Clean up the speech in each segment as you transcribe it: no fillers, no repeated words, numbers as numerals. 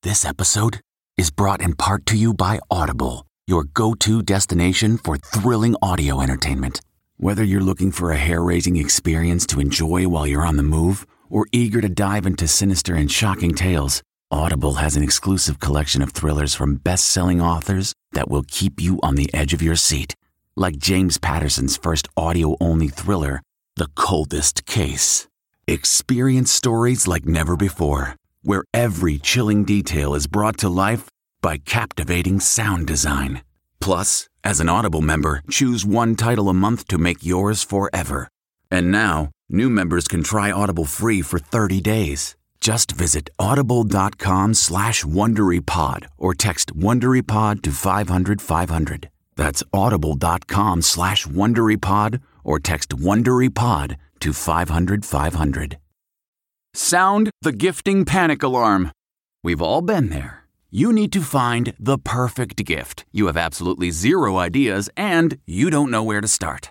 This episode is brought in part to you by Audible, your go-to destination for thrilling audio entertainment. Whether you're looking for a hair-raising experience to enjoy while you're on the move or eager to dive into sinister and shocking tales, Audible has an exclusive collection of thrillers from best-selling authors that will keep you on the edge of your seat. Like James Patterson's first audio-only thriller, The Coldest Case. Experience stories like never before, where every chilling detail is brought to life by captivating sound design. Plus, as an Audible member, choose one title a month to make yours forever. And now, new members can try Audible free for 30 days. Just visit audible.com/WonderyPod or text WonderyPod to 500-500. That's audible.com/WonderyPod or text WonderyPod to 500-500. Sound the gifting panic alarm. We've all been there. You need to find the perfect gift. You have absolutely zero ideas and you don't know where to start.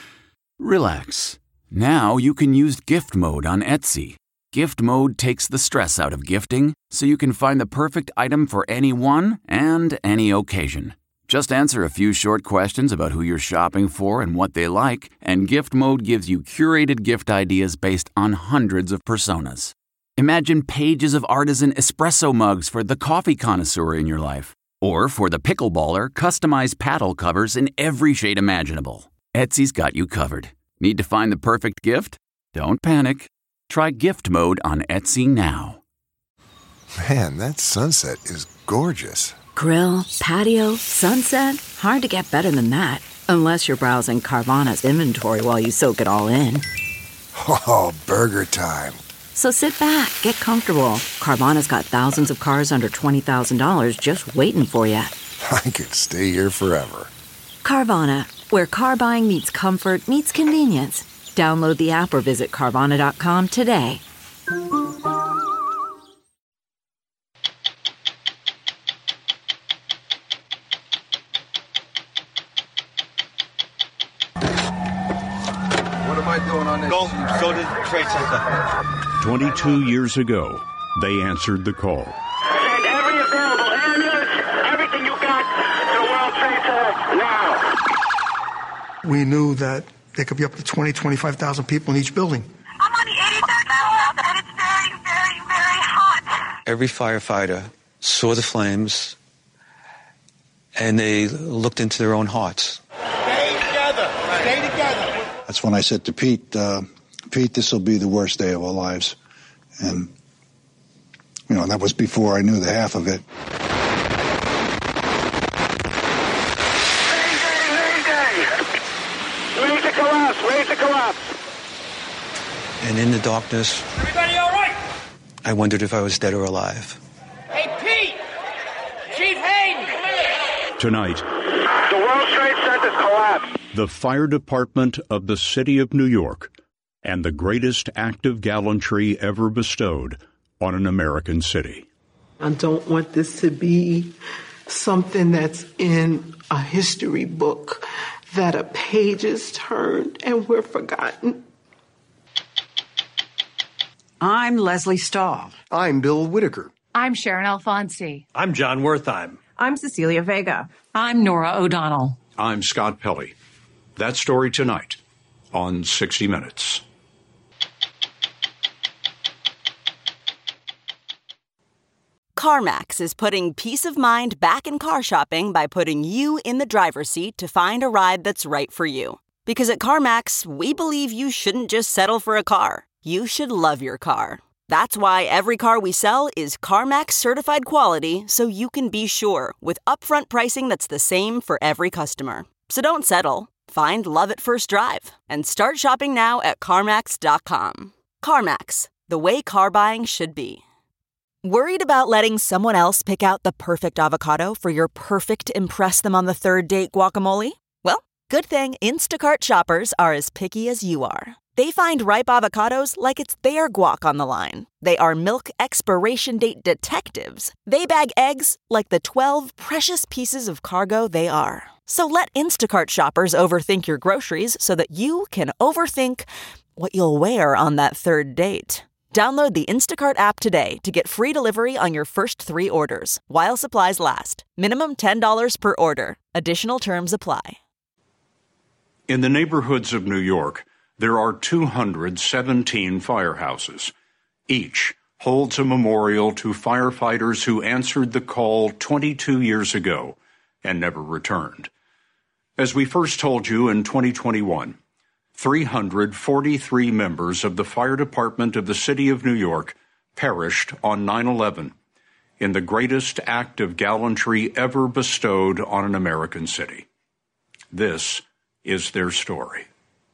Relax. Now you can use gift mode on Etsy. Gift mode takes the stress out of gifting so you can find the perfect item for anyone and any occasion. Just answer a few short questions about who you're shopping for and what they like, and Gift Mode gives you curated gift ideas based on hundreds of personas. Imagine pages of artisan espresso mugs for the coffee connoisseur in your life. Or for the pickleballer, customized paddle covers in every shade imaginable. Etsy's got you covered. Need to find the perfect gift? Don't panic. Try Gift Mode on Etsy now. Man, that sunset is gorgeous. Grill, patio, sunset. Hard to get better than that. Unless you're browsing Carvana's inventory while you soak it all in. Oh, burger time. So sit back, get comfortable. Carvana's got thousands of cars under $20,000 just waiting for you. I could stay here forever. Carvana, where car buying meets comfort meets convenience. Download the app or visit Carvana.com today. Go to the Trade Center. 22 years ago, they answered the call. Send every available ambulance, everything you got to World Trade Center now. We knew that there could be up to 20, 25,000 people in each building. I'm on the 83rd level and it's very, very, very hot. Every firefighter saw the flames and they looked into their own hearts. Stay together. Stay together. That's when I said to Pete, Pete, this will be the worst day of our lives. And, you know, that was before I knew the half of it. Raise the collapse, raise the collapse. And in the darkness, Everybody all right? I wondered if I was dead or alive. Hey, Pete! Chief Hayden! Tonight, The World Trade Center's collapsed. the fire department of the city of New York and the greatest act of gallantry ever bestowed on an American city. I don't want this to be something that's in a history book, that a page is turned and we're forgotten. I'm Leslie Stahl. I'm Bill Whitaker. I'm Sharon Alfonsi. I'm John Wertheim. I'm Cecilia Vega. I'm Nora O'Donnell. I'm Scott Pelley. That story tonight on 60 Minutes. CarMax is putting peace of mind back in car shopping by putting you in the driver's seat to find a ride that's right for you. Because at CarMax, we believe you shouldn't just settle for a car. You should love your car. That's why every car we sell is CarMax certified quality, so you can be sure with upfront pricing that's the same for every customer. So don't settle. Find love at first drive and start shopping now at CarMax.com. CarMax, the way car buying should be. Worried about letting someone else pick out the perfect avocado for your perfect impress them on the third date guacamole? Well, good thing Instacart shoppers are as picky as you are. They find ripe avocados like it's their guac on the line. They are milk expiration date detectives. They bag eggs like the 12 precious pieces of cargo they are. So let Instacart shoppers overthink your groceries so that you can overthink what you'll wear on that third date. Download the Instacart app today to get free delivery on your first 3 orders, while supplies last. Minimum $10 per order. Additional terms apply. In the neighborhoods of New York, there are 217 firehouses. Each holds a memorial to firefighters who answered the call 22 years ago and never returned. As we first told you in 2021, 343 members of the fire department of the city of New York perished on 9/11 in the greatest act of gallantry ever bestowed on an American city. This is their story.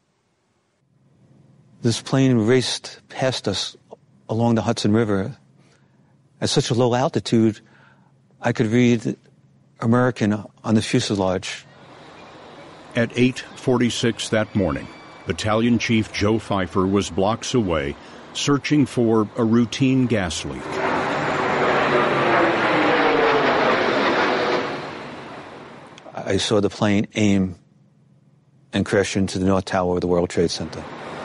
This plane raced past us along the Hudson River at such a low altitude, I could read American on the fuselage. At 8:46 that morning, Battalion Chief Joe Pfeiffer was blocks away, searching for a routine gas leak. I saw the plane aim and crash into the North Tower of the World Trade Center.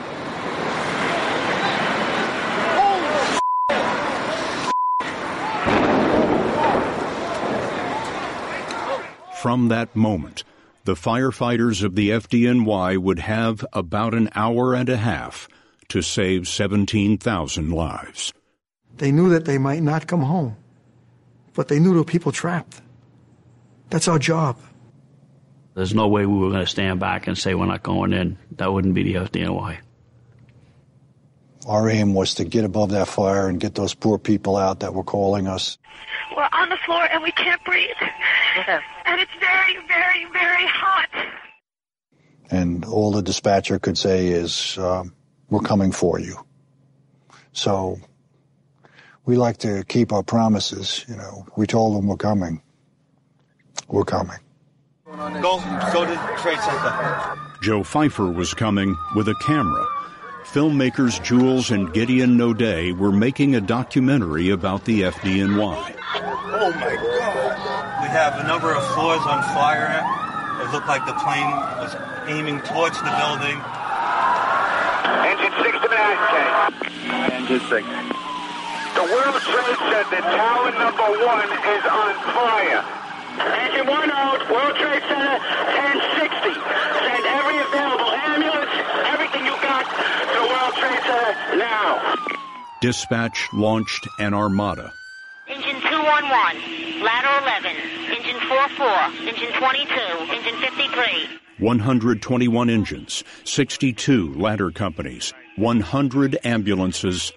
From that moment, the firefighters of the FDNY would have about an hour and a half to save 17,000 lives. They knew that they might not come home, but they knew there were people trapped. That's our job. There's no way we were going to stand back and say we're not going in. That wouldn't be the FDNY. Our aim was to get above that fire and get those poor people out that were calling us. We're on the floor and we can't breathe. And it's very, very, very hot. And all the dispatcher could say is, we're coming for you. So we like to keep our promises. You know, we told them we're coming. We're coming. Go to the Trade Center. Joe Pfeiffer was coming with a camera. Filmmakers Jules and Gideon Naudet were making a documentary about the FDNY. Oh, my God. We have a number of floors on fire. It looked like the plane was aiming towards the building. Engine 6 to Mass. Engine 6. The World Trade Center, tower number 1 is on fire. Engine 1 out, World Trade Center, 1060. Send every available ambulance, everything you got to the World Trade Center now. Dispatch launched an armada. Engine 211, ladder 11, engine 44, engine 22, engine 53. 121 engines, 62 ladder companies, 100 ambulances,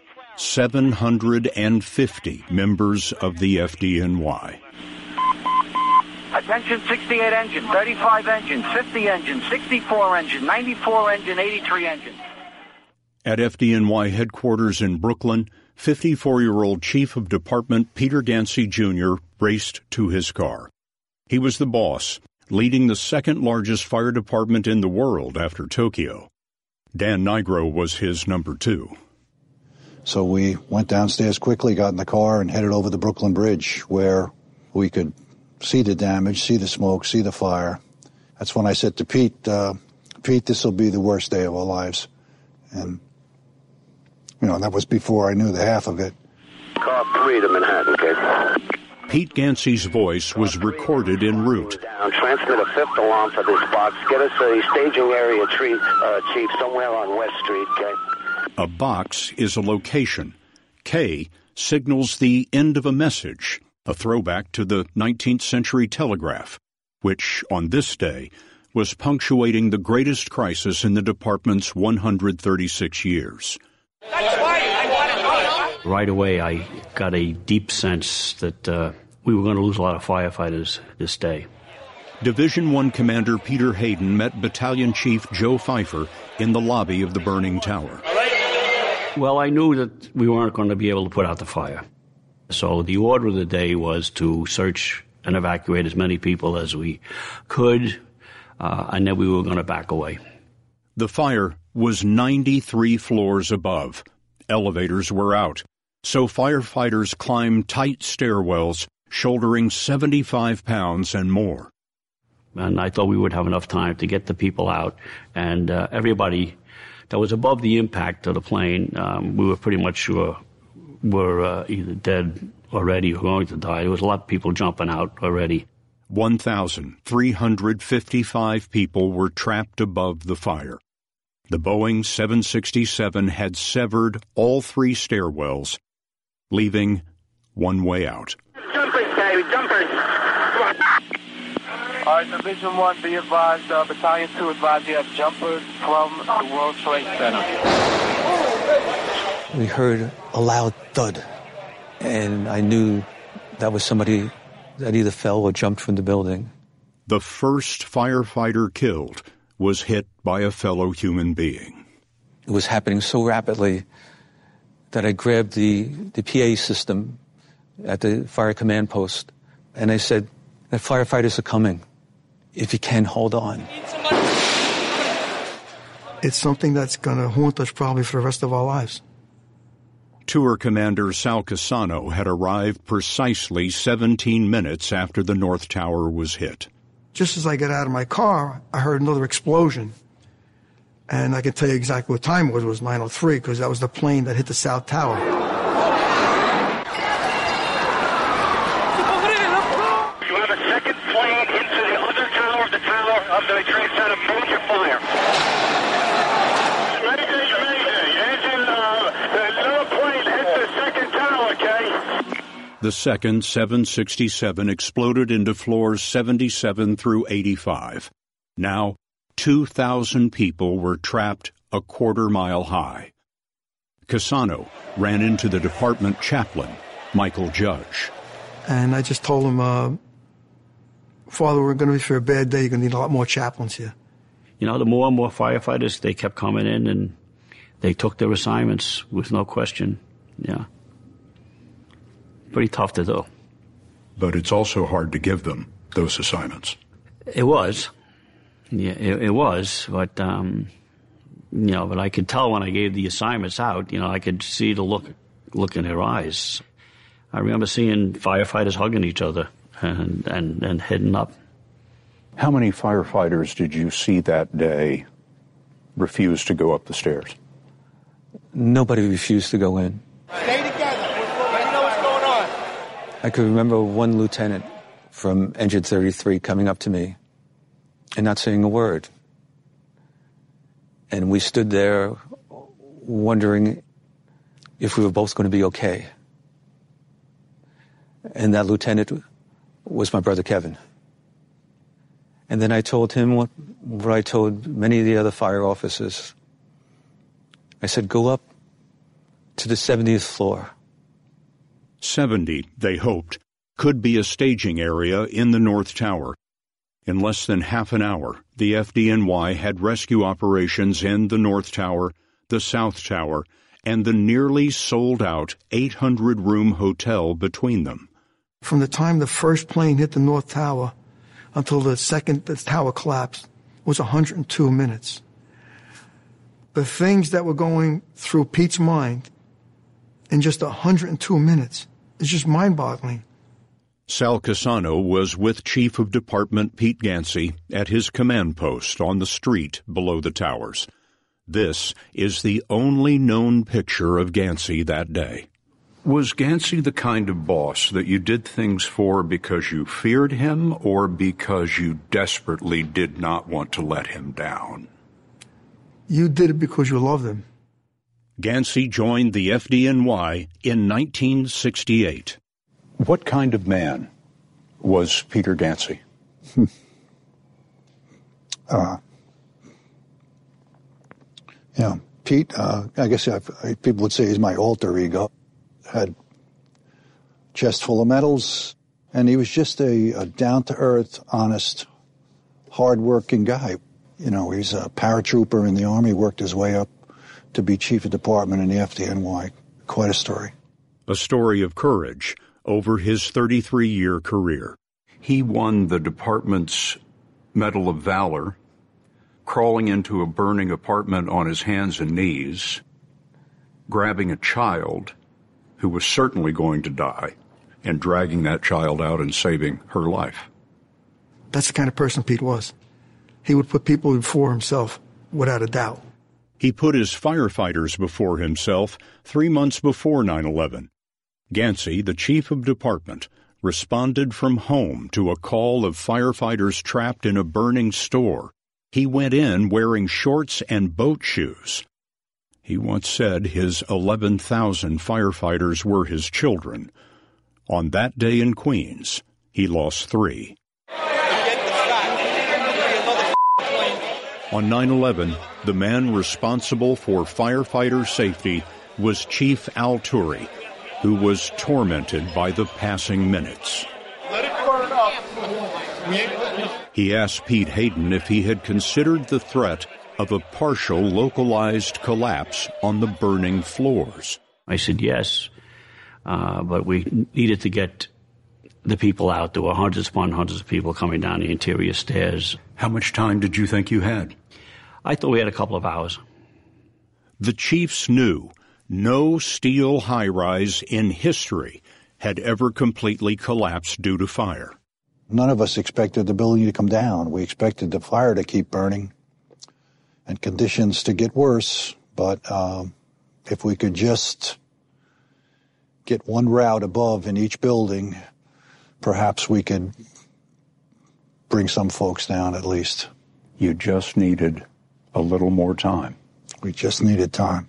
750 members of the FDNY. Attention 68 engine, 35 engine, 50 engine, 64 engine, 94 engine, 83 engine. At FDNY headquarters in Brooklyn, 54-year-old Chief of Department Peter Gansey Jr. raced to his car. He was the boss, leading the second-largest fire department in the world after Tokyo. Dan Nigro was his number 2. So we went downstairs quickly, got in the car, and headed over the Brooklyn Bridge, where we could see the damage, see the smoke, see the fire. That's when I said to Pete, Pete, this will be the worst day of our lives. And you know, that was before I knew the half of it. Car 3 to Manhattan, kid. Pete Gansey's voice was recorded en route. Transmit a 5th alarm for this box. Get us a staging area, Chief, somewhere on West Street, okay? A box is a location. K signals the end of a message, a throwback to the 19th century telegraph, which, on this day, was punctuating the greatest crisis in the department's 136 years. Right away, I got a deep sense that we were going to lose a lot of firefighters this day. Division I Commander Peter Hayden met Battalion Chief Joe Pfeiffer in the lobby of the burning tower. Well, I knew that we weren't going to be able to put out the fire. So the order of the day was to search and evacuate as many people as we could, and then we were going to back away. The fire was 93 floors above. Elevators were out, so firefighters climbed tight stairwells, shouldering 75 pounds and more. And I thought we would have enough time to get the people out, and everybody that was above the impact of the plane, we were pretty much sure were either dead already or going to die. There was a lot of people jumping out already. 1,355 people were trapped above the fire. The Boeing 767 had severed all 3 stairwells, leaving one way out. Jumpers, baby, jumpers. Come on. All right, Division 1, be advised, Battalion 2 advised you have jumpers from the World Trade Center. We heard a loud thud, and I knew that was somebody that either fell or jumped from the building. The first firefighter killed was hit by a fellow human being. It was happening so rapidly that I grabbed the PA system at the fire command post, and I said, the firefighters are coming. If you can, hold on. It's something that's going to haunt us probably for the rest of our lives. Tour Commander Sal Cassano had arrived precisely 17 minutes after the North Tower was hit. Just as I got out of my car, I heard another explosion. And I can tell you exactly what time it was. It was 9:03, because that was the plane that hit the South Tower. You have a second plane into the other tower of the Trade Center. Major fire. Mayday. Engine, another plane hit the second tower, okay? The second 767 exploded into floors 77 through 85. Now, 2,000 people were trapped a quarter-mile high. Cassano ran into the department chaplain, Michael Judge. And I just told him, Father, we're going to be for a bad day. You're going to need a lot more chaplains here. You know, the more and more firefighters, they kept coming in, and they took their assignments with no question. Yeah. Pretty tough to do. But it's also hard to give them those assignments. It was. Yeah, it was. But, but I could tell when I gave the assignments out, I could see the look in their eyes. I remember seeing firefighters hugging each other and heading up. How many firefighters did you see that day refuse to go up the stairs? Nobody refused to go in. Stay together. You know what's going on. I could remember one lieutenant from Engine 33 coming up to me and not saying a word. And we stood there wondering if we were both going to be okay. And that lieutenant was my brother Kevin. And then I told him what I told many of the other fire officers. I said, go up to the 70th floor. 70, they hoped, could be a staging area in the North Tower. In less than half an hour, the FDNY had rescue operations in the North Tower, the South Tower, and the nearly sold-out 800-room hotel between them. From the time the first plane hit the North Tower until the tower collapsed was 102 minutes. The things that were going through Pete's mind in just 102 minutes is just mind-boggling. Sal Cassano was with Chief of Department Pete Gansey at his command post on the street below the towers. This is the only known picture of Gansey that day. Was Gansey the kind of boss that you did things for because you feared him or because you desperately did not want to let him down? You did it because you loved him. Gansey joined the FDNY in 1968. What kind of man was Peter Gansey? Pete, I guess people would say he's my alter ego. Had chest full of medals, and he was just a down-to-earth, honest, hard-working guy. He's a paratrooper in the Army, worked his way up to be chief of department in the FDNY. Quite a story. A story of courage over his 33-year career. He won the department's Medal of Valor, crawling into a burning apartment on his hands and knees, grabbing a child who was certainly going to die, and dragging that child out and saving her life. That's the kind of person Pete was. He would put people before himself, without a doubt. He put his firefighters before himself 3 months before 9/11. Gansey, the chief of department, responded from home to a call of firefighters trapped in a burning store. He went in wearing shorts and boat shoes. He once said his 11,000 firefighters were his children. On that day in Queens, he lost 3. On 9/11, the man responsible for firefighter safety was Chief Al Turi, who was tormented by the passing minutes. Let it burn up. He asked Pete Hayden if he had considered the threat of a partial localized collapse on the burning floors. I said yes, but we needed to get the people out. There were hundreds upon hundreds of people coming down the interior stairs. How much time did you think you had? I thought we had a couple of hours. The chiefs knew no steel high-rise in history had ever completely collapsed due to fire. None of us expected the building to come down. We expected the fire to keep burning and conditions to get worse. But if we could just get one route above in each building, perhaps we could bring some folks down at least. You just needed a little more time. We just needed time.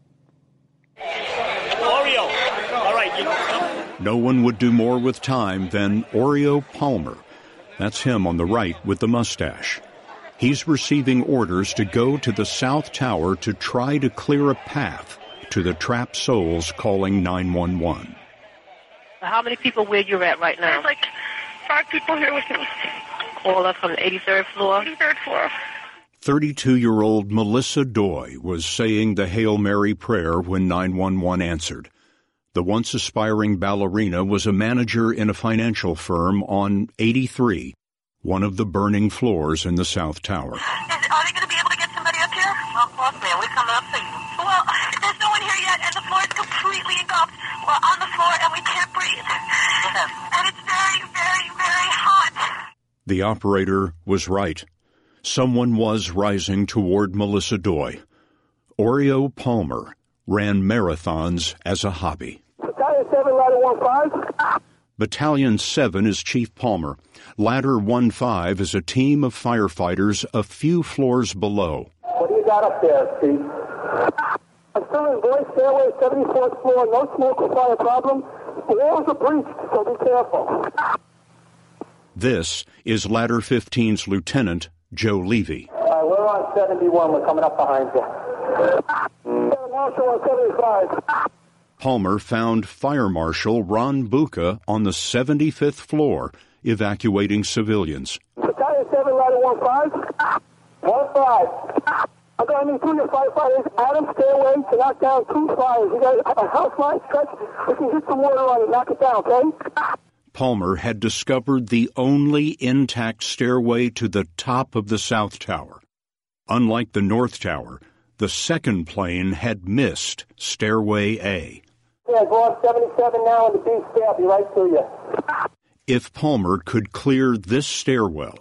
Oreo. All right. No one would do more with time than Oreo Palmer. That's him on the right with the mustache. He's receiving orders to go to the South Tower to try to clear a path to the trapped souls calling 911. How many people where you're at right now? There's like 5 people here with me. All up from the 83rd floor? 83rd floor. 32-year-old Melissa Doy was saying the Hail Mary prayer when 911 answered. The once aspiring ballerina was a manager in a financial firm on 83, one of the burning floors in the South Tower. Are they going to be able to get somebody up here? Of course, ma'am. We're coming up to you. Well, there's no one here yet, and the floor is completely engulfed. We're on the floor, and we can't breathe. And it's very, very, very hot. The operator was right. Someone was rising toward Melissa Doy. Oreo Palmer ran marathons as a hobby. Battalion 7, Ladder 15. Battalion 7 is Chief Palmer. Ladder 15 is a team of firefighters a few floors below. What do you got up there, Chief? I'm still in boys' stairway, 74th floor. No smoke or fire problem. The walls are breached, so be careful. This is Ladder 15's Lieutenant Joe Levy. All right, we're on 71. We're coming up behind you. Marshal on 75. Palmer found Fire Marshal Ron Buca on the 75th floor, evacuating civilians. Battalion 7, Ladder 15. 15. I'm going to need 2 of your firefighters out of stairway to knock down 2 fires. You got a house line stretch. We can get some water on it, knock it down, okay? Palmer had discovered the only intact stairway to the top of the South Tower. Unlike the North Tower, the second plane had missed Stairway A. Yeah, go on 77 now and the B stair. I'll be right to you. If Palmer could clear this stairwell,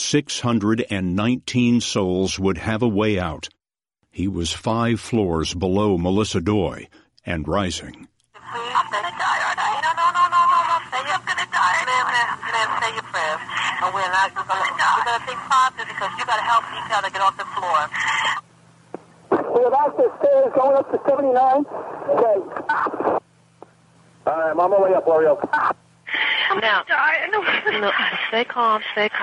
619 souls would have a way out. He was 5 floors below Melissa Doy and rising. I'm going to die, aren't I? No. I'm going to die. Ma'am, say your prayers. And we're going to think positive because you got to help each other get off the floor. We have access stairs going up to 79. Okay. All right, I'm on my way up, Oreo. I'm Now, going to die. No, stay calm.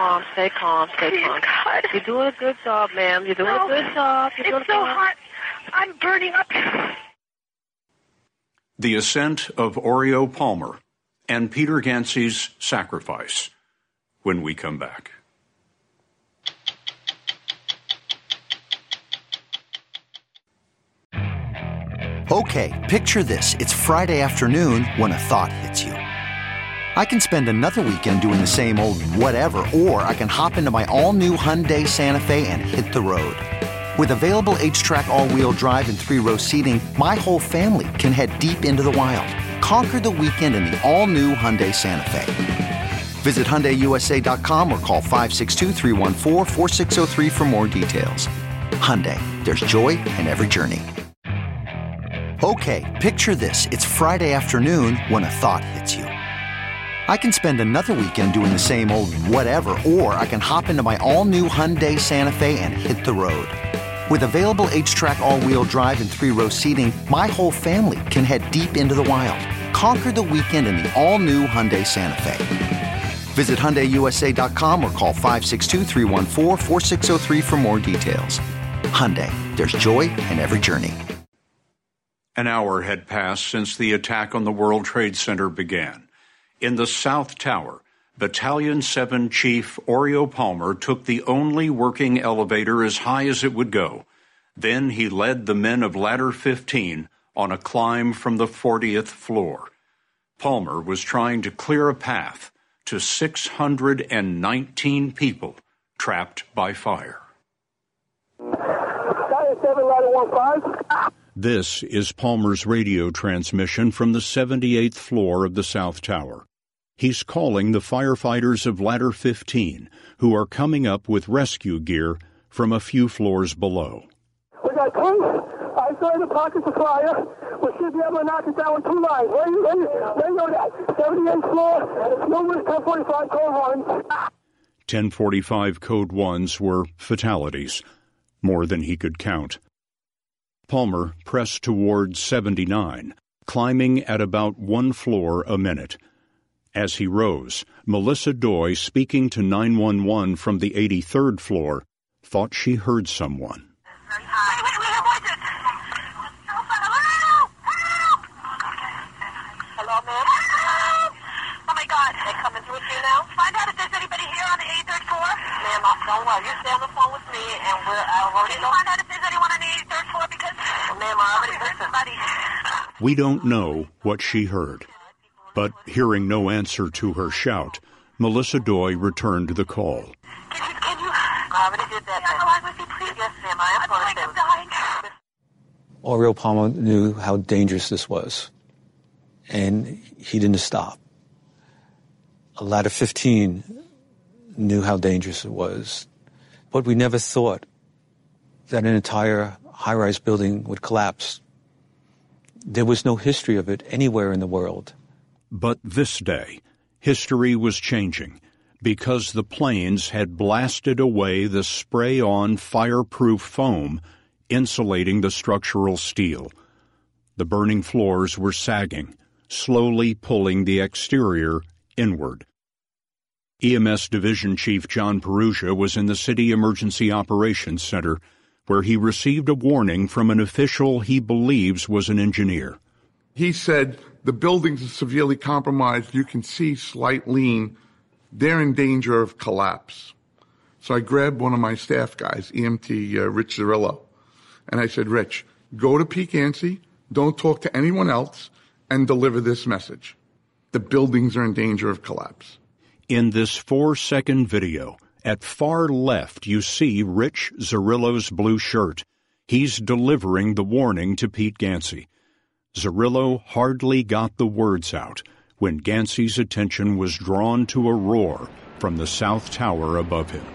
God. You're doing a good job, ma'am. You're doing a good job. You're doing It's so hot. I'm burning up. The Ascent of Oreo Palmer and Peter Gansey's Sacrifice, when we come back. Okay, picture this. It's Friday afternoon when a thought hits you. I can spend another weekend doing the same old whatever, or I can hop into my all-new Hyundai Santa Fe and hit the road. With available H-Track all-wheel drive and 3-row seating, my whole family can head deep into the wild. Conquer the weekend in the all-new Hyundai Santa Fe. Visit HyundaiUSA.com or call 562-314-4603 for more details. Hyundai. there's joy in every journey. Okay, picture this. It's Friday afternoon when a thought hits you. I can spend another weekend doing the same old whatever, or I can hop into my all-new Hyundai Santa Fe and hit the road. With available H-Track all-wheel drive and 3-row seating, my whole family can head deep into the wild. Conquer the weekend in the all-new Hyundai Santa Fe. Visit HyundaiUSA.com or call 562-314-4603 for more details. Hyundai, there's joy in every journey. An hour had passed since the attack on the World Trade Center began. In the South Tower, Battalion 7 Chief Oreo Palmer took the only working elevator as high as it would go. Then he led the men of Ladder 15 on a climb from the 40th floor. Palmer was trying to clear a path to 619 people trapped by fire. This is Palmer's radio transmission from the 78th floor of the South Tower. He's calling the firefighters of Ladder 15, who are coming up with rescue gear from a few floors below. We got tanks. I saw the pockets of fire. We should be able to knock it down with 2 lines. Where you know that? 78th floor, numerous 1045 code ones. 1045 code ones were fatalities, more than he could count. Palmer pressed towards 79, climbing at about 1 floor a minute. As he rose, Melissa Doy, speaking to 911 from the 83rd floor, thought she heard someone. Hello, ma'am? Oh, my God. They're coming through here now? Find out if there's anybody here on the 83rd floor. Ma'am, don't worry. You stay on the phone with me, and I'll already know. Find out if there's anyone on the 83rd floor, because, ma'am, I already heard somebody. We don't know what she heard. But hearing no answer to her shout, Melissa Doy returned the call. Can you? I already did that. Can I line with you, please? Yes, ma'am. I am dying. Oreo Palmer knew how dangerous this was, and he didn't stop. Ladder 15 knew how dangerous it was, but we never thought that an entire high-rise building would collapse. There was no history of it anywhere in the world. But this day, history was changing because the planes had blasted away the spray-on fireproof foam insulating the structural steel. The burning floors were sagging, slowly pulling the exterior inward. EMS Division Chief John Perugia was in the City Emergency Operations Center, where he received a warning from an official he believes was an engineer. He said, the buildings are severely compromised. You can see slight lean. They're in danger of collapse. So I grabbed one of my staff guys, EMT Rich Zerillo, and I said, Rich, go to Pete Gancy, don't talk to anyone else, and deliver this message. The buildings are in danger of collapse. In this 4-second video, at far left you see Rich Zerillo's blue shirt. He's delivering the warning to Pete Gancy. Zerillo hardly got the words out when Gancy's attention was drawn to a roar from the South Tower above him.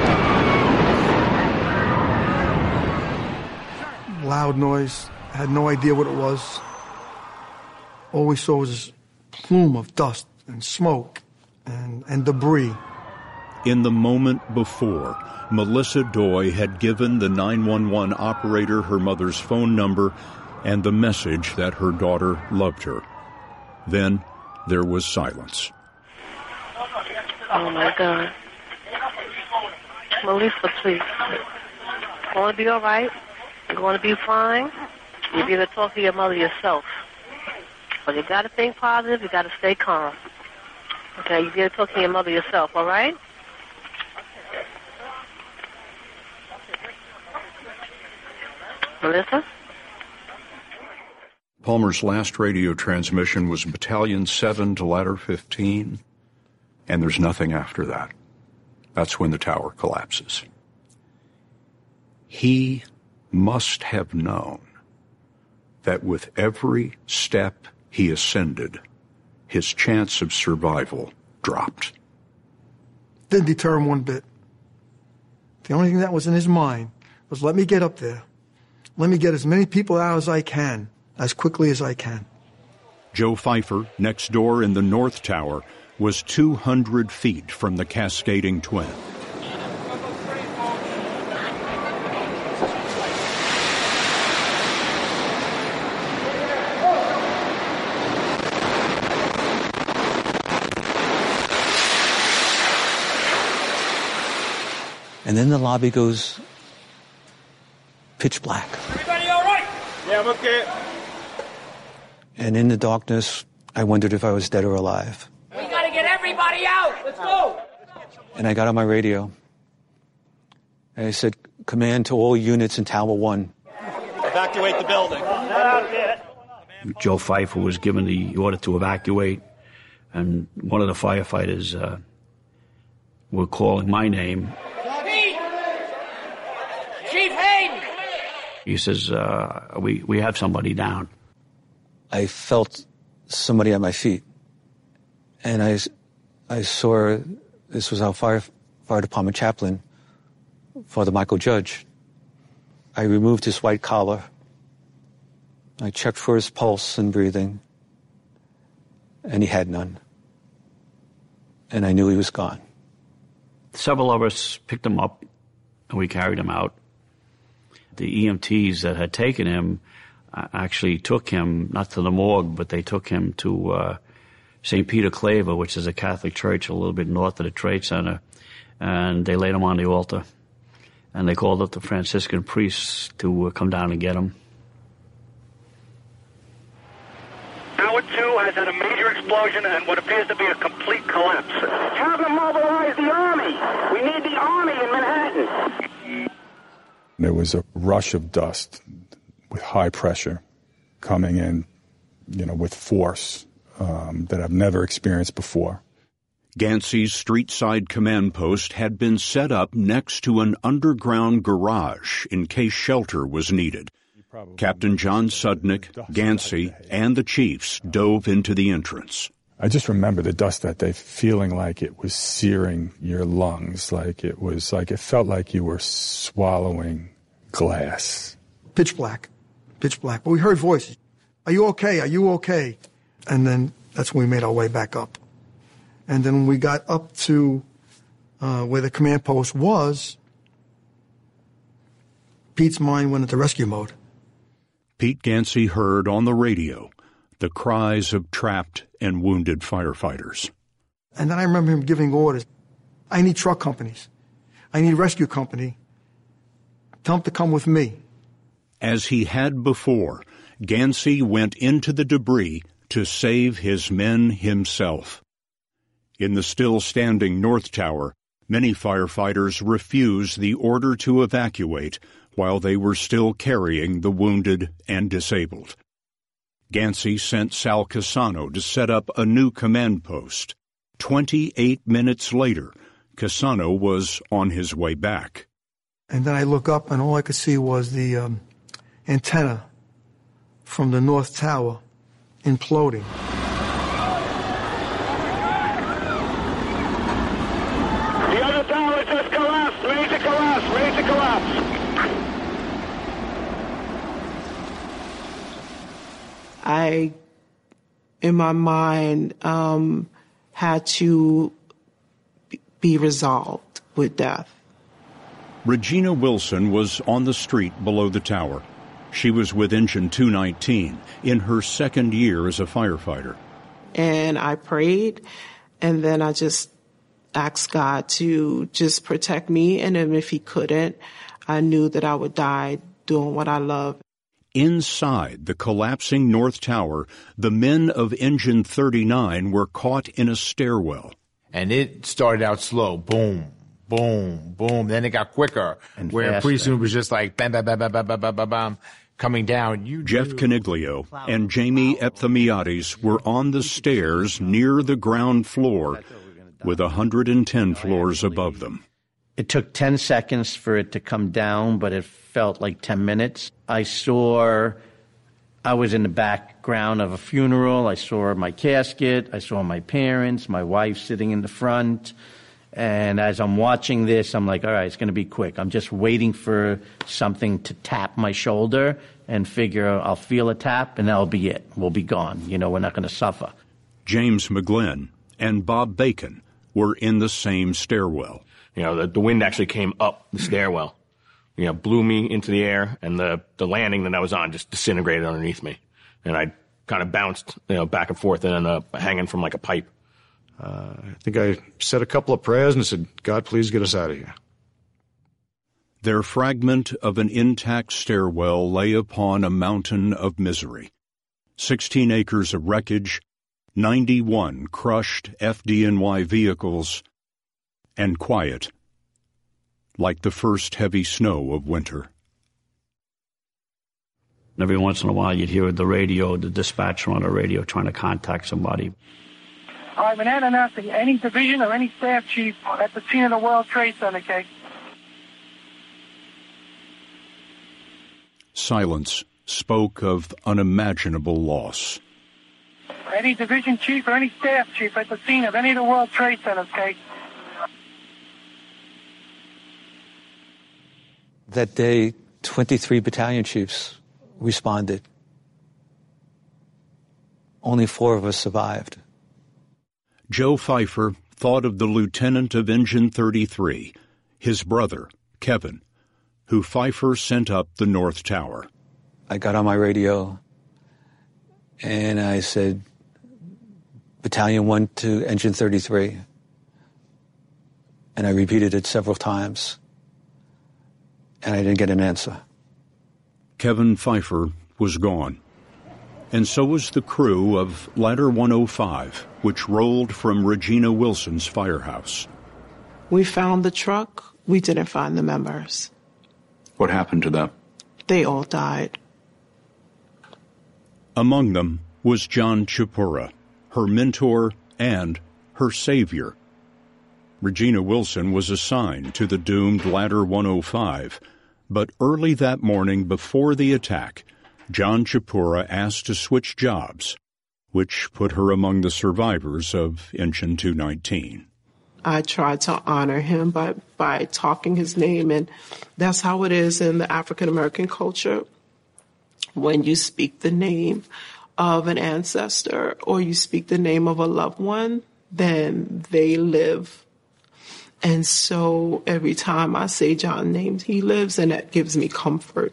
Loud noise. I had no idea what it was. All we saw was this plume of dust and smoke and debris. In the moment before, Melissa Doy had given the 911 operator her mother's phone number and the message that her daughter loved her. Then there was silence. Oh, my God. Melissa, please. You're going to be all right. You're going to be fine. You're going to talk to your mother yourself. But you got to think positive. You got to stay calm. Okay, you got to talk to your mother yourself, all right? Melissa? Palmer's last radio transmission was Battalion 7 to Ladder 15, and there's nothing after that. That's when the tower collapses. He must have known that with every step he ascended, his chance of survival dropped. Didn't deter him one bit. The only thing that was in his mind was, let me get up there, Let me get as many people out as I can, as quickly as I can. Joe Pfeiffer, next door in the North Tower, was 200 feet from the cascading twin. And then the lobby goes pitch black. Everybody all right? Yeah, I'm okay. And in the darkness, I wondered if I was dead or alive. We gotta get everybody out. Let's go. And I got on my radio. And I said, command to all units in Tower 1. Evacuate the building. Joe Pfeiffer was given the order to evacuate, and one of the firefighters were calling my name. Chief Hayden! He says, we have somebody down. I felt somebody at my feet. And I saw, this was our fire department chaplain, Father Michael Judge. I removed his white collar. I checked for his pulse and breathing. And he had none. And I knew he was gone. Several of us picked him up, and we carried him out. The EMTs that had taken him actually took him, not to the morgue, but they took him to St. Peter Claver, which is a Catholic church a little bit north of the Trade Center, and they laid him on the altar. And they called up the Franciscan priests to come down and get him. Tower 2 has had a major explosion and what appears to be a complete collapse. Have them mobilize the Army. We need the Army in Manhattan. There was a rush of dust with high pressure coming in, with force that I've never experienced before. Gansey's street-side command post had been set up next to an underground garage in case shelter was needed. Captain John Sudnick, Gansey, and the chiefs dove into the entrance. I just remember the dust that day feeling like it was searing your lungs, like it felt like you were swallowing glass. Pitch black. But we heard voices. Are you okay? Are you okay? And then that's when we made our way back up. And then when we got up to where the command post was, Pete's mind went into rescue mode. Pete Gansey heard on the radio the cries of trapped and wounded firefighters. And then I remember him giving orders. I need truck companies. I need rescue company. Tell them to come with me. As he had before, Gansey went into the debris to save his men himself. In the still-standing North Tower, many firefighters refused the order to evacuate while they were still carrying the wounded and disabled. Gansey sent Sal Cassano to set up a new command post. 28 minutes later, Cassano was on his way back. And then I look up, and all I could see was the antenna from the North Tower imploding. The other tower just collapsed. Major collapse. I, in my mind, had to be resolved with death. Regina Wilson was on the street below the tower. She was with Engine 219 in her second year as a firefighter. And I prayed, and then I just asked God to just protect me, and if he couldn't, I knew that I would die doing what I love. Inside the collapsing North Tower, the men of Engine 39 were caught in a stairwell. And it started out slow. Boom, boom, boom. Then it got quicker. And where pretty soon it was just like bam, bam, bam, bam, bam, bam, bam, bam, bam, coming down. Jeff Caniglio and Jamie Epthemiades were on the stairs near the ground floor with 110 floors above them. It took 10 seconds for it to come down, but it felt like 10 minutes. I was in the background of a funeral. I saw my casket. I saw my parents, my wife sitting in the front. And as I'm watching this, I'm like, all right, it's going to be quick. I'm just waiting for something to tap my shoulder and figure I'll feel a tap and that'll be it. We'll be gone. You know, we're not going to suffer. James McGlynn and Bob Bacon were in the same stairwell. You know, the wind actually came up the stairwell, you know, blew me into the air, and the landing that I was on just disintegrated underneath me. And I kind of bounced, you know, back and forth and ended up hanging from like a pipe. I think I said a couple of prayers and said, God, please get us out of here. Their fragment of an intact stairwell lay upon a mountain of misery. 16 acres of wreckage, 91 crushed FDNY vehicles, and quiet, like the first heavy snow of winter. Every once in a while you'd hear the radio, the dispatcher on the radio trying to contact somebody. All right, Manhattan announcing any division or any staff chief at the scene of the World Trade Center case. Silence spoke of unimaginable loss. Any division chief or any staff chief at the scene of any of the World Trade Centers case. That day, 23 battalion chiefs responded. Only 4 of us survived. Joe Pfeiffer thought of the lieutenant of Engine 33, his brother, Kevin, who Pfeiffer sent up the North Tower. I got on my radio and I said, Battalion 1 to Engine 33. And I repeated it several times. And I didn't get an answer. Kevin Pfeiffer was gone. And so was the crew of Ladder 105, which rolled from Regina Wilson's firehouse. We found the truck. We didn't find the members. What happened to them? They all died. Among them was John Chipura, her mentor and her savior. Regina Wilson was assigned to the doomed Ladder 105, but early that morning before the attack, John Chipura asked to switch jobs, which put her among the survivors of Engine 219. I tried to honor him by talking his name, and that's how it is in the African American culture. When you speak the name of an ancestor or you speak the name of a loved one, then they live. And so every time I say John's name, he lives, and that gives me comfort.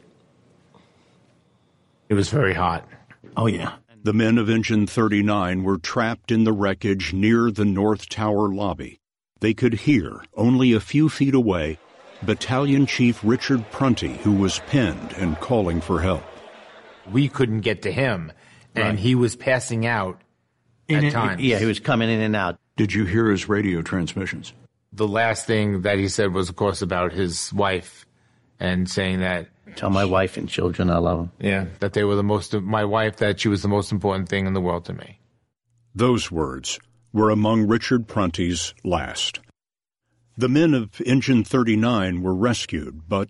It was very hot. Oh, yeah. The men of Engine 39 were trapped in the wreckage near the North Tower lobby. They could hear, only a few feet away, Battalion Chief Richard Prunty, who was pinned and calling for help. We couldn't get to him, and he was passing out at times. Yeah, he was coming in and out. Did you hear his radio transmissions? The last thing that he said was, of course, about his wife and saying that... Tell my wife and children I love them. Yeah, that they were my wife, that she was the most important thing in the world to me. Those words were among Richard Prunty's last. The men of Engine 39 were rescued, but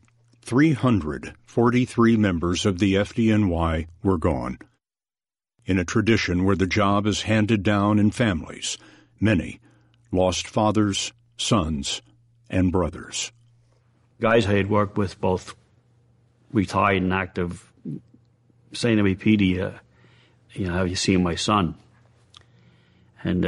343 members of the FDNY were gone. In a tradition where the job is handed down in families, many lost fathers, sons, and brothers. Guys I had worked with, both retired and active, saying to me, Petey, have you seen my son? And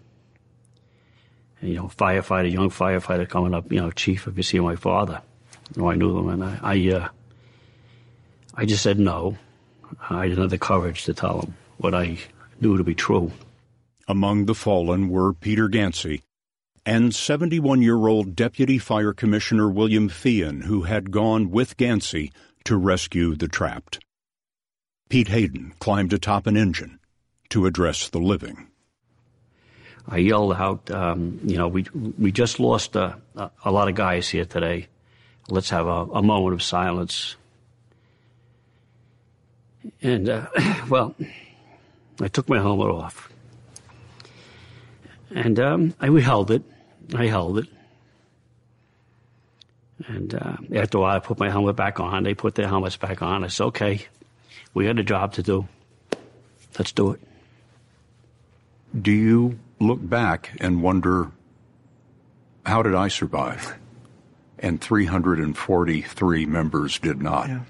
young firefighter coming up, Chief, have you seen my father? I knew him, and I just said no. I didn't have the courage to tell him what I knew to be true. Among the fallen were Peter Gansey and 71-year-old Deputy Fire Commissioner William Feehan, who had gone with Gansey to rescue the trapped. Pete Hayden climbed atop an engine to address the living. I yelled out, we just lost a lot of guys here today. Let's have a moment of silence. And, I took my helmet off. And we held it. I held it. And after a while, I put my helmet back on. They put their helmets back on. I said, okay, we got a job to do. Let's do it. Do you look back and wonder How did I survive? And 343 members did not. Yeah.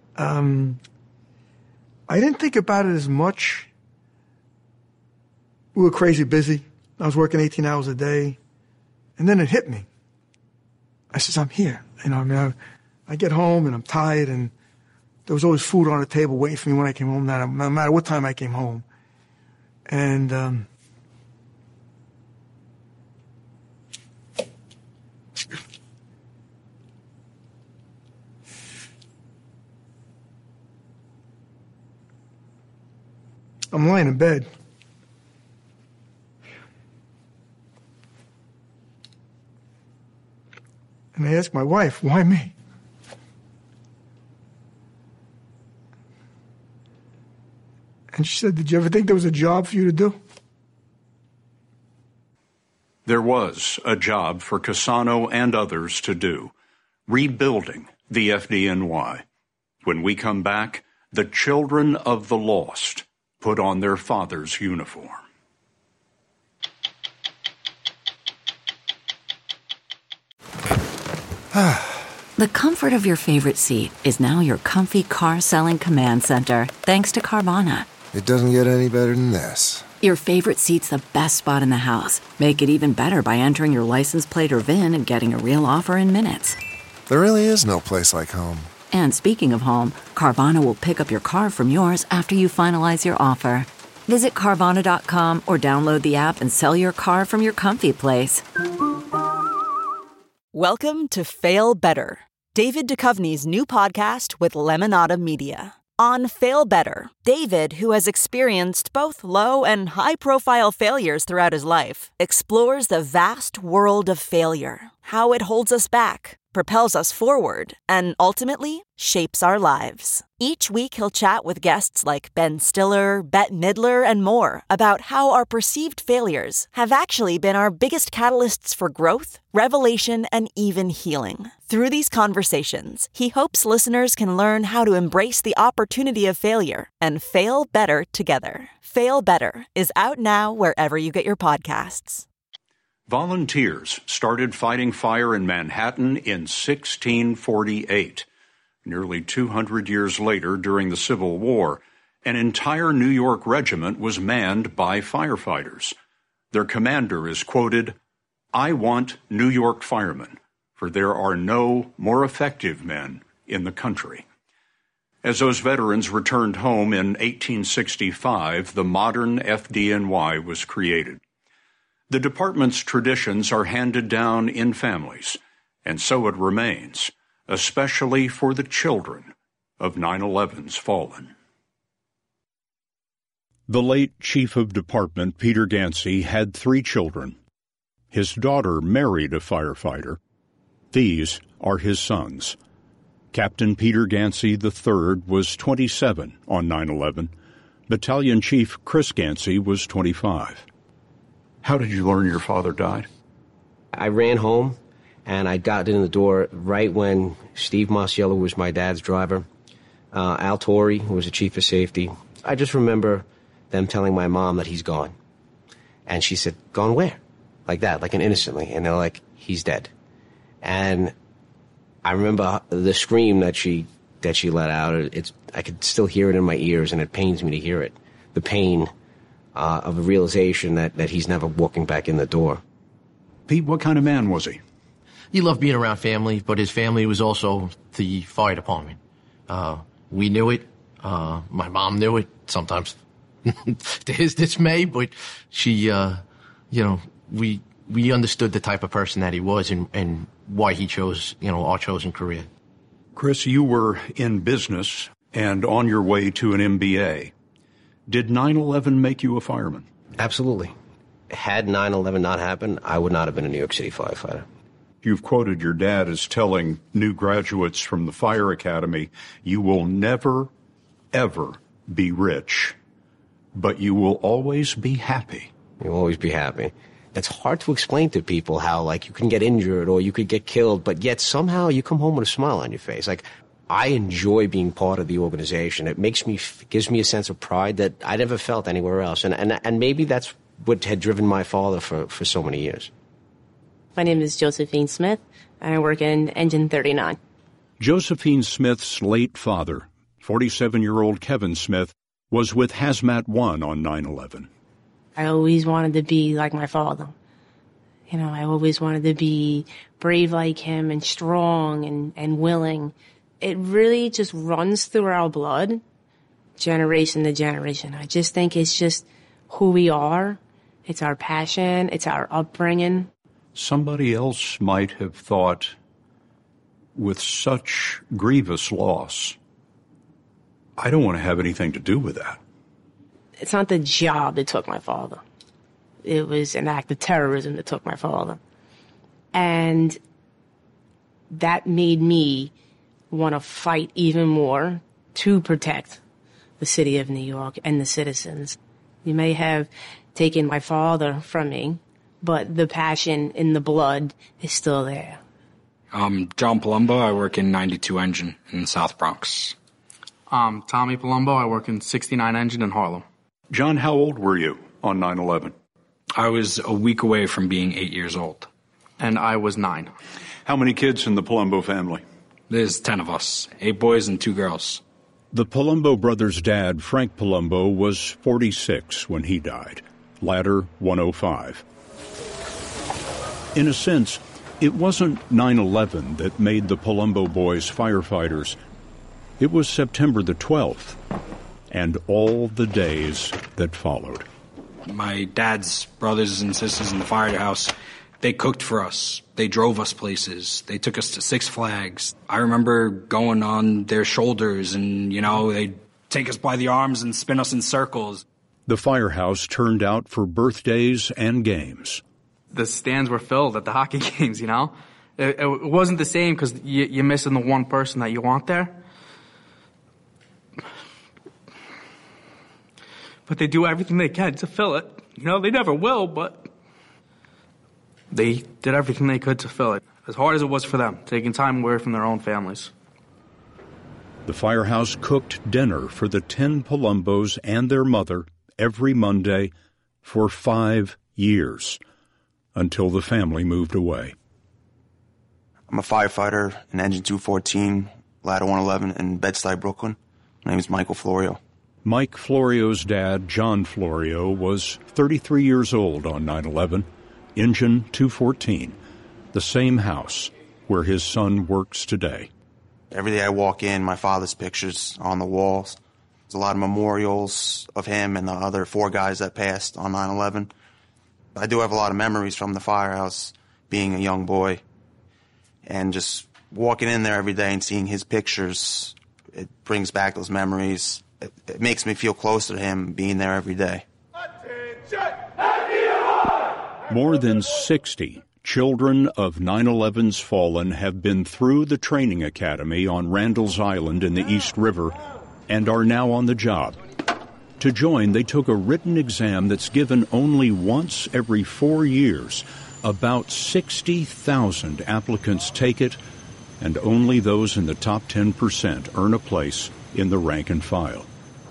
I didn't think about it as much. We were crazy busy. I was working 18 hours a day. And then it hit me. I said, I'm here. I get home and I'm tired, and there was always food on the table waiting for me when I came home, no matter what time I came home. And I'm lying in bed. And I asked my wife, why me? And she said, did you ever think there was a job for you to do? There was a job for Cassano and others to do, rebuilding the FDNY. When we come back, the children of the lost put on their father's uniform. The comfort of your favorite seat is now your comfy car-selling command center, thanks to Carvana. It doesn't get any better than this. Your favorite seat's the best spot in the house. Make it even better by entering your license plate or VIN and getting a real offer in minutes. There really is no place like home. And speaking of home, Carvana will pick up your car from yours after you finalize your offer. Visit Carvana.com or download the app and sell your car from your comfy place. Welcome to Fail Better, David Duchovny's new podcast with Lemonada Media. On Fail Better, David, who has experienced both low and high-profile failures throughout his life, explores the vast world of failure, how it holds us back, propels us forward, and ultimately shapes our lives. Each week he'll chat with guests like Ben Stiller, Bette Midler, and more about how our perceived failures have actually been our biggest catalysts for growth, revelation, and even healing. Through these conversations, he hopes listeners can learn how to embrace the opportunity of failure and fail better together. Fail Better is out now wherever you get your podcasts. Volunteers started fighting fire in Manhattan in 1648. Nearly 200 years later, during the Civil War, an entire New York regiment was manned by firefighters. Their commander is quoted, "I want New York firemen, for there are no more effective men in the country." As those veterans returned home in 1865, the modern FDNY was created. The department's traditions are handed down in families, and so it remains, especially for the children of 9/11's fallen. The late Chief of Department, Peter Gansey, had 3 children. His daughter married a firefighter. These are his sons. Captain Peter Gansey III was 27 on 9/11. Battalion Chief Chris Gansey was 25. How did you learn your father died? I ran home, and I got in the door right when Steve Masiello was my dad's driver. Al Torrey, who was the chief of safety. I just remember them telling my mom that he's gone. And she said, "Gone where?" Like that, like an innocently. And they're like, "He's dead." And I remember the scream that she let out. I could still hear it in my ears, and it pains me to hear it. The pain of the realization that he's never walking back in the door. Pete, what kind of man was he? He loved being around family, but his family was also the fire department. We knew it. My mom knew it, sometimes to his dismay, but she, we understood the type of person that he was and why he chose, our chosen career. Chris, you were in business and on your way to an MBA. Did 9/11 make you a fireman? Absolutely. Had 9/11 not happened, I would not have been a New York City firefighter. You've quoted your dad as telling new graduates from the Fire Academy, "You will never, ever be rich, but you will always be happy." You'll always be happy. It's hard to explain to people how, you can get injured or you could get killed, but yet somehow you come home with a smile on your face. I enjoy being part of the organization. It gives me a sense of pride that I never felt anywhere else. And maybe that's what had driven my father for so many years. My name is Josephine Smith, and I work in Engine 39. Josephine Smith's late father, 47-year-old Kevin Smith, was with Hazmat 1 on 9/11. I always wanted to be like my father. You know, I always wanted to be brave like him and strong and willing. It really just runs through our blood, generation to generation. I just think it's just who we are. It's our passion. It's our upbringing. Somebody else might have thought, with such grievous loss, I don't want to have anything to do with that. It's not the job that took my father. It was an act of terrorism that took my father. And that made me want to fight even more to protect the city of New York and the citizens. You may have taken my father from me, but the passion in the blood is still there. John Palumbo. I work in 92 Engine in the South Bronx. Tommy Palumbo. I work in 69 Engine in Harlem. John, how old were you on 9/11? I was a week away from being 8 years old. And I was 9. How many kids in the Palumbo family? There's 10 of us, 8 boys and 2 girls. The Palumbo brothers' dad, Frank Palumbo, was 46 when he died. Latter, 105. In a sense, it wasn't 9/11 that made the Palumbo boys firefighters. It was September the 12th and all the days that followed. My dad's brothers and sisters in the firehouse, they cooked for us. They drove us places. They took us to Six Flags. I remember going on their shoulders and, they'd take us by the arms and spin us in circles. The firehouse turned out for birthdays and games. The stands were filled at the hockey games, It wasn't the same because you're missing the one person that you want there. But they do everything they can to fill it. They never will, but they did everything they could to fill it, as hard as it was for them, taking time away from their own families. The firehouse cooked dinner for the 10 Palumbos and their mother every Monday for 5 years, until the family moved away. I'm a firefighter in Engine 214, Ladder 111 in Bed-Stuy, Brooklyn. My name is Michael Florio. Mike Florio's dad, John Florio, was 33 years old on 9/11, Engine 214, the same house where his son works today. Every day I walk in, my father's pictures on the walls. There's a lot of memorials of him and the other 4 guys that passed on 9/11. I do have a lot of memories from the firehouse, being a young boy, and just walking in there every day and seeing his pictures, it brings back those memories. It makes me feel closer to him being there every day. More than 60 children of 9/11's fallen have been through the training academy on Randall's Island in the East River and are now on the job. To join, they took a written exam that's given only once every 4 years. About 60,000 applicants take it, and only those in the top 10% earn a place in the rank and file.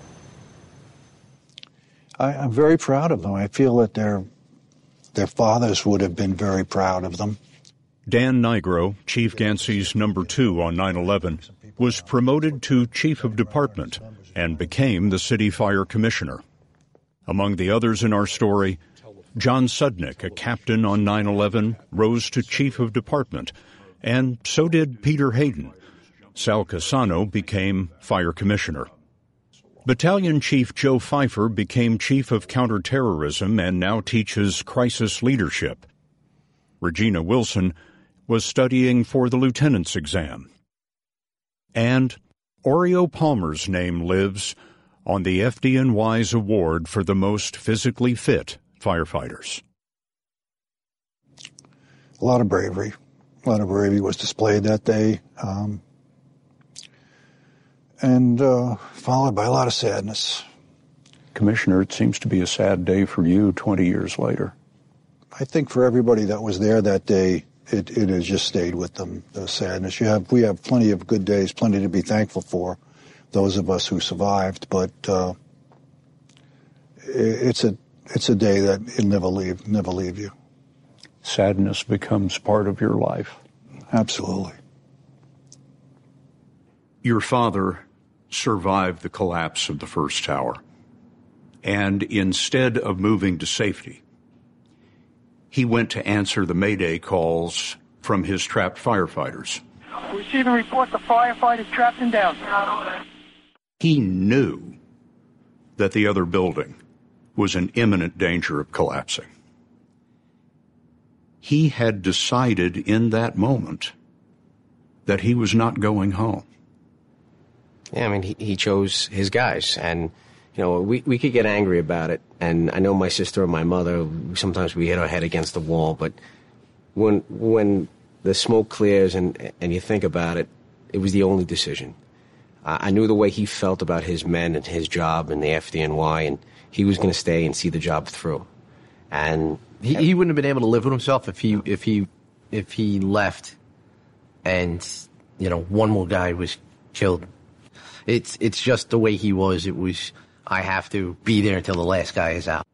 I'm very proud of them. I feel that their fathers would have been very proud of them. Dan Nigro, Chief Gansey's number 2 on 9/11, was promoted to Chief of Department and became the City Fire Commissioner. Among the others in our story, John Sudnick, a captain on 9/11, rose to Chief of Department, and so did Peter Hayden. Sal Casano became Fire Commissioner. Battalion Chief Joe Pfeiffer became Chief of Counterterrorism and now teaches crisis leadership. Regina Wilson was studying for the lieutenant's exam. And Oreo Palmer's name lives on the FDNY's award for the most physically fit firefighters. A lot of bravery. A lot of bravery was displayed that day. And followed by a lot of sadness. Commissioner, it seems to be a sad day for you 20 years later. I think for everybody that was there that day, it has just stayed with them, the sadness. We have plenty of good days, plenty to be thankful for, those of us who survived, but it's a day that it'll never leave you. sadness becomes part of your life. Absolutely. Your father survived the collapse of the first tower, and instead of moving to safety, he went to answer the Mayday calls from his trapped firefighters. Receiving report, the firefighters trapped and down. He knew that the other building was in imminent danger of collapsing. He had decided in that moment that he was not going home. Yeah, I mean, he chose his guys, and, you know, we could get angry about it, and I know my sister and my mother, sometimes we hit our head against the wall, but when the smoke clears and you think about it, it was the only decision. I knew the way he felt about his men and his job and the FDNY, and he was going to stay and see the job through. And he wouldn't have been able to live with himself if he left, and, you know, one more guy was killed. It's just the way he was. It was, I have to be there until the last guy is out.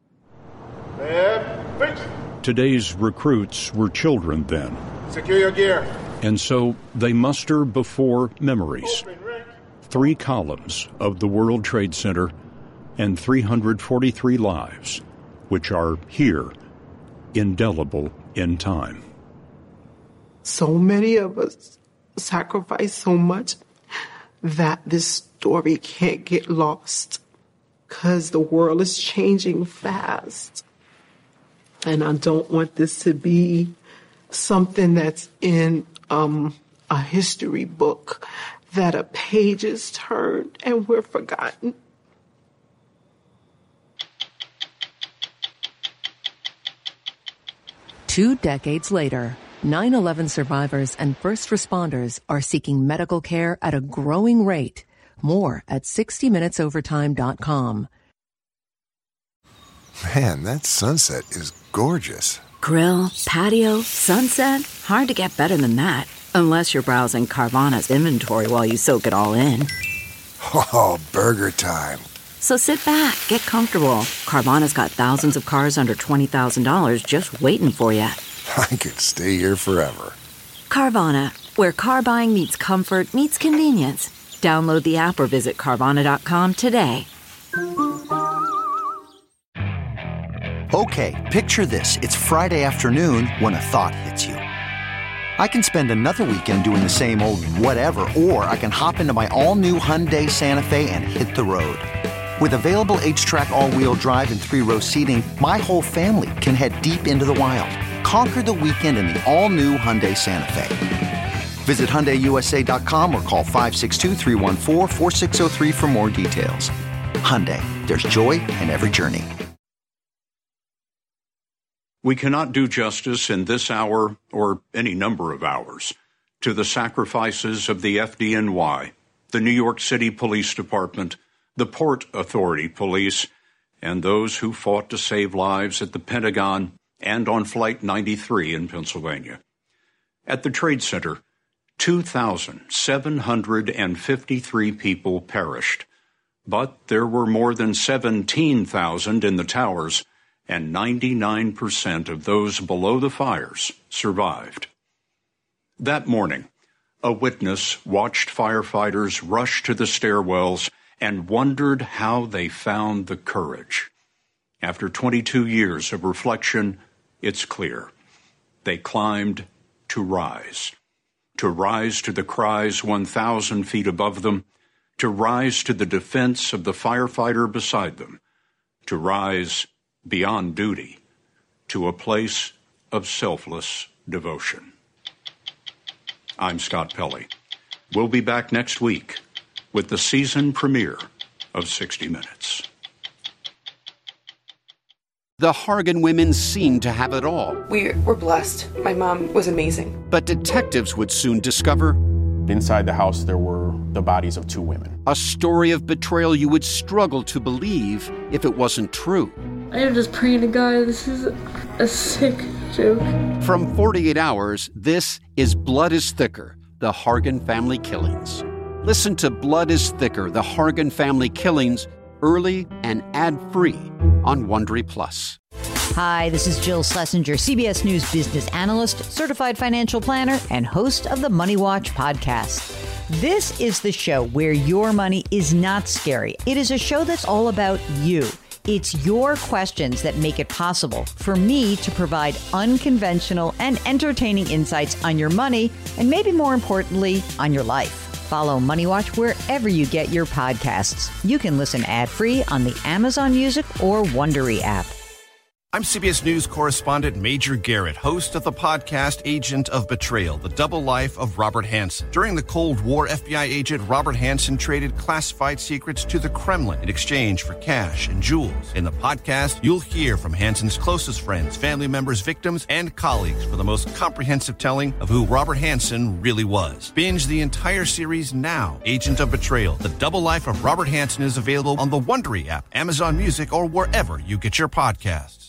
Today's recruits were children then. Secure your gear. And so they muster before memories. 3 columns of the World Trade Center and 343 lives, which are here, indelible in time. So many of us sacrifice so much that this story can't get lost, because the world is changing fast. And I don't want this to be something that's in a history book, that a page is turned and we're forgotten. Two decades later, 9/11 survivors and first responders are seeking medical care at a growing rate. More at 60minutesovertime.com. Man, that sunset is gorgeous. Grill, patio, sunset. Hard to get better than that. Unless you're browsing Carvana's inventory while you soak it all in. Oh, burger time. So sit back, get comfortable. Carvana's got thousands of cars under $20,000 just waiting for you. I could stay here forever. Carvana, where car buying meets comfort meets convenience. Download the app or visit Carvana.com today. Okay, picture this. It's Friday afternoon when a thought hits you. I can spend another weekend doing the same old whatever, or I can hop into my all-new Hyundai Santa Fe and hit the road. With available H-Track all-wheel drive and 3-row seating, my whole family can head deep into the wild. Conquer the weekend in the all-new Hyundai Santa Fe. Visit HyundaiUSA.com or call 562-314-4603 for more details. Hyundai, there's joy in every journey. We cannot do justice in this hour or any number of hours to the sacrifices of the FDNY, the New York City Police Department, the Port Authority Police, and those who fought to save lives at the Pentagon and on Flight 93 in Pennsylvania. At the Trade Center, 2,753 people perished, but there were more than 17,000 in the towers, and 99% of those below the fires survived. That morning, a witness watched firefighters rush to the stairwells and wondered how they found the courage. After 22 years of reflection, it's clear. They climbed to rise to the cries 1,000 feet above them, to rise to the defense of the firefighter beside them, to rise beyond duty to a place of selfless devotion. I'm Scott Pelley. We'll be back next week with the season premiere of 60 Minutes. The Hargan women seemed to have it all. We were blessed. My mom was amazing. But detectives would soon discover inside the house there were the bodies of 2 women. A story of betrayal you would struggle to believe if it wasn't true. I am just praying to God, this is a sick joke. From 48 Hours, this is Blood is Thicker, the Hargan Family Killings. Listen to Blood is Thicker, the Hargan Family Killings, early and ad-free on Wondery Plus. Hi, this is Jill Schlesinger, CBS News business analyst, certified financial planner, and host of the Money Watch podcast. This is the show where your money is not scary. It is a show that's all about you. It's your questions that make it possible for me to provide unconventional and entertaining insights on your money, and maybe more importantly, on your life. Follow Money Watch wherever you get your podcasts. You can listen ad-free on the Amazon Music or Wondery app. I'm CBS News correspondent Major Garrett, host of the podcast Agent of Betrayal, The Double Life of Robert Hanssen. During the Cold War, FBI agent Robert Hanssen traded classified secrets to the Kremlin in exchange for cash and jewels. In the podcast, you'll hear from Hanssen's closest friends, family members, victims, and colleagues for the most comprehensive telling of who Robert Hanssen really was. Binge the entire series now. Agent of Betrayal, The Double Life of Robert Hanssen is available on the Wondery app, Amazon Music, or wherever you get your podcasts.